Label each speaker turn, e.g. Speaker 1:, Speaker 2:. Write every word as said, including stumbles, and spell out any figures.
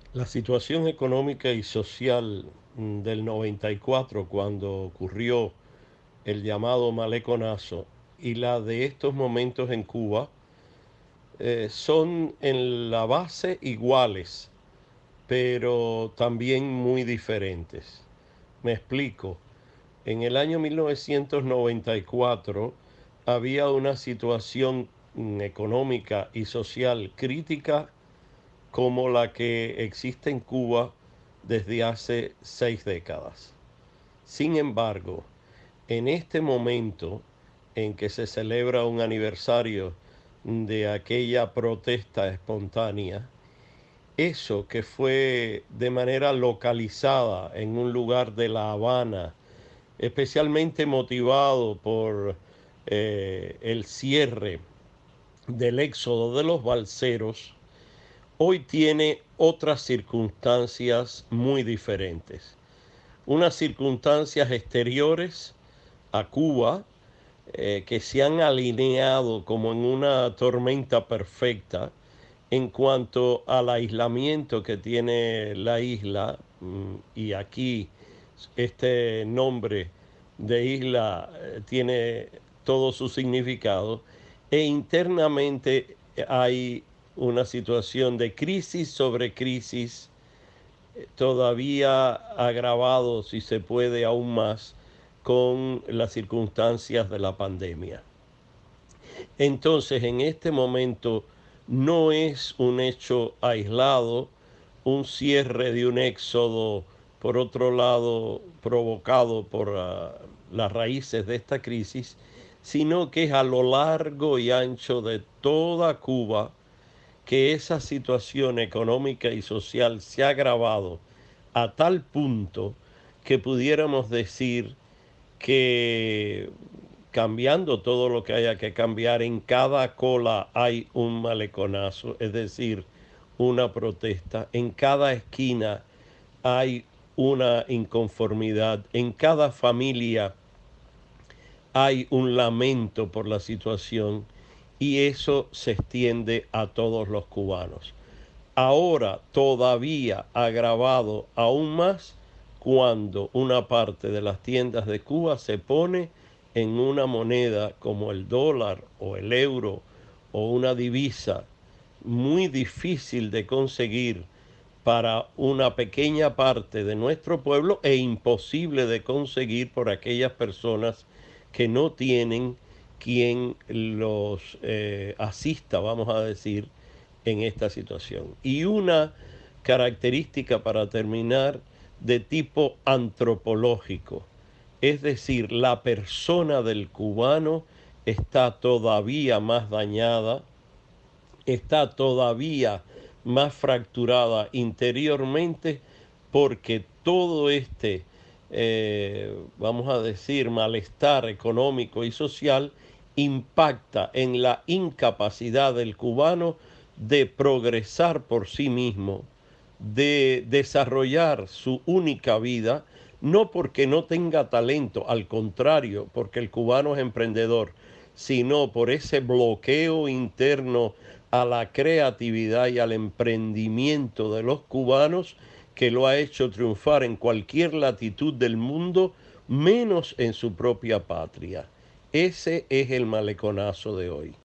Speaker 1: La situación económica y social mm, del noventa y cuatro, cuando ocurrió el llamado maleconazo, y la de estos momentos en Cuba, eh, son en la base iguales, pero también muy diferentes. Me explico. En el año mil novecientos noventa y cuatro había una situación mm, económica y social crítica como la que existe en Cuba desde hace seis décadas. Sin embargo, en este momento en que se celebra un aniversario de aquella protesta espontánea, eso que fue de manera localizada en un lugar de La Habana, especialmente motivado por eh, el cierre del éxodo de los balseros, hoy tiene otras circunstancias muy diferentes. Unas circunstancias exteriores a Cuba eh, que se han alineado como en una tormenta perfecta en cuanto al aislamiento que tiene la isla, mm, y aquí este nombre de isla eh, tiene todo su significado, e internamente hay una situación de crisis sobre crisis, eh, todavía agravado, si se puede, aún más con las circunstancias de la pandemia. Entonces, en este momento no es un hecho aislado, un cierre de un éxodo, por otro lado, provocado por uh, las raíces de esta crisis, sino que es a lo largo y ancho de toda Cuba que esa situación económica y social se ha agravado a tal punto que pudiéramos decir que, cambiando todo lo que haya que cambiar, en cada cola hay un maleconazo, es decir, una protesta, en cada esquina hay una inconformidad, en cada familia hay un lamento por la situación, y eso se extiende a todos los cubanos. Ahora todavía agravado aún más cuando una parte de las tiendas de Cuba se pone en una moneda como el dólar o el euro o una divisa muy difícil de conseguir para una pequeña parte de nuestro pueblo, e imposible de conseguir por aquellas personas que no tienen quien los eh, asista, vamos a decir, en esta situación. Y una característica, para terminar, de tipo antropológico, es decir, la persona del cubano está todavía más dañada, está todavía más fracturada interiormente, porque todo este, eh, vamos a decir, malestar económico y social impacta en la incapacidad del cubano de progresar por sí mismo, de desarrollar su única vida, no porque no tenga talento, al contrario, porque el cubano es emprendedor, sino por ese bloqueo interno a la creatividad y al emprendimiento de los cubanos, que lo ha hecho triunfar en cualquier latitud del mundo, menos en su propia patria. Ese es el maleconazo de hoy.